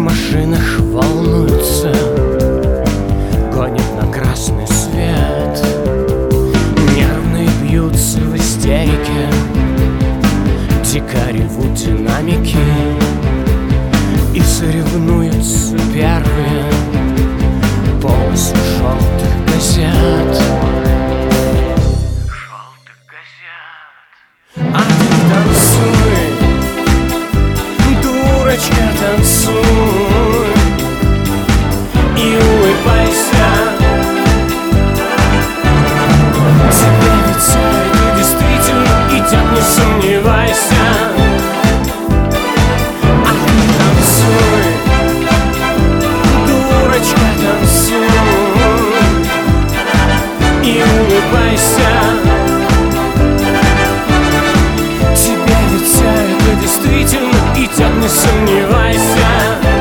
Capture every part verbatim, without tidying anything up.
машинах волнуются, гонят на красный свет. Нервные бьются в истерике, дико ревут динамики, и соревнуются первые полосы желтых газет. Желтых газет. А ты танцуй, дурочка, танцуй и улыбайся. Тебе ведь это действительно идет, не сомневайся. А ты танцуй, дурочка, танцуй и улыбайся. Тебе ведь это действительно идет, не сомневайся.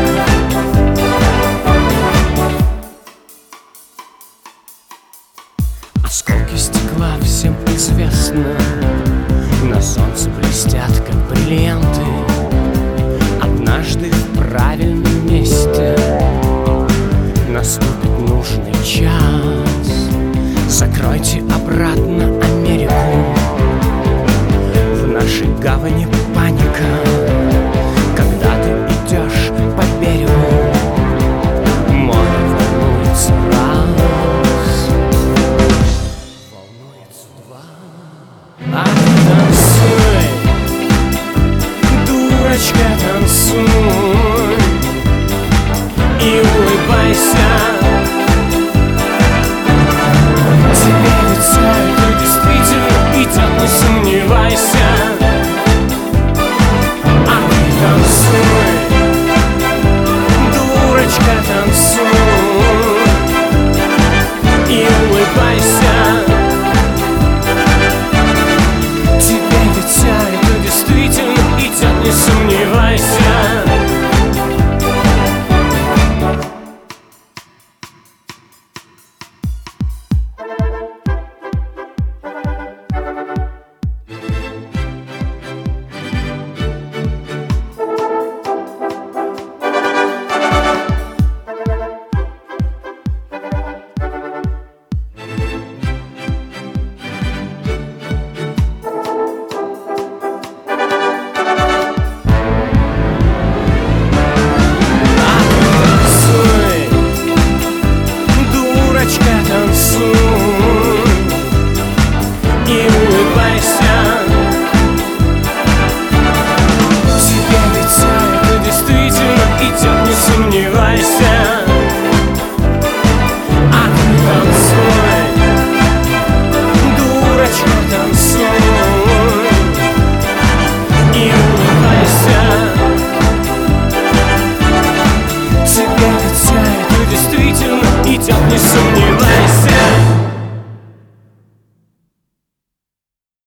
Осколки стекла всем известно, на солнце блестят, как бриллианты. Однажды в правильном месте наступит нужный час. Закройте обратно Америку, в нашей гавани паника.